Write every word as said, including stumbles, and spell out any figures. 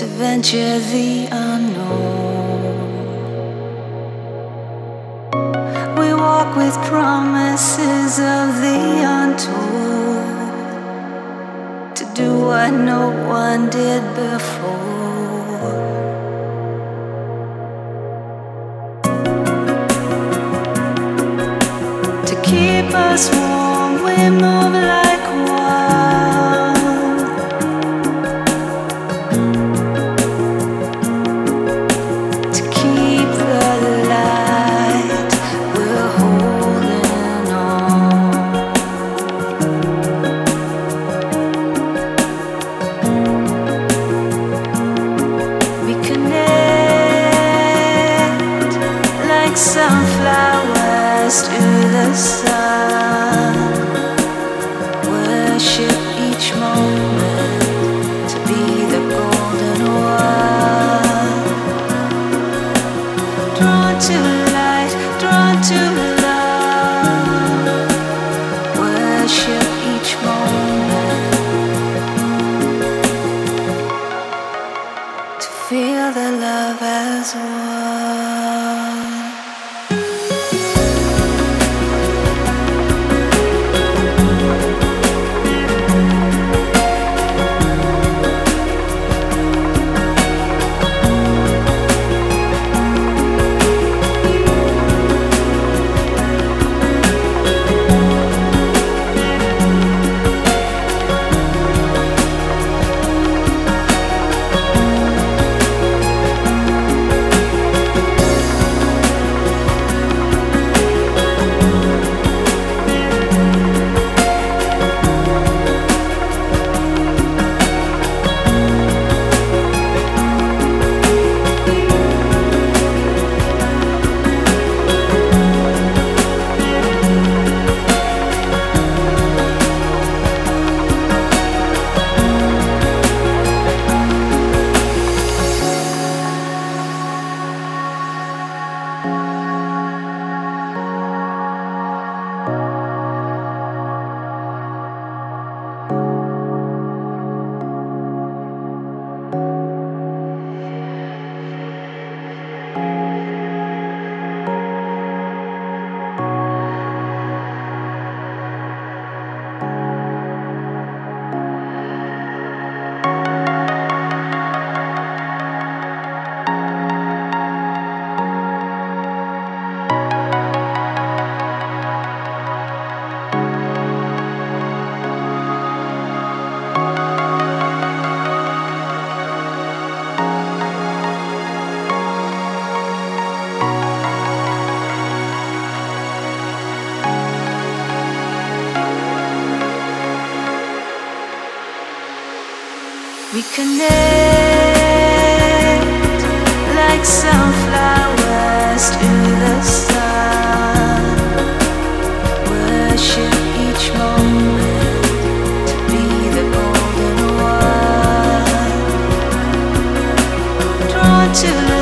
to venture the unknown. We walk with promises of the untold, to do what no one did before. To keep us warm, we move like one. To keep the light, we're holding on. We connect like sunflowers to the sun. Worship each moment to be the golden one. Drawn to light, drawn to love. Worship each moment to feel the love as one. We connect like sunflowers to the sun. Worship each moment to be the golden one. Drawn to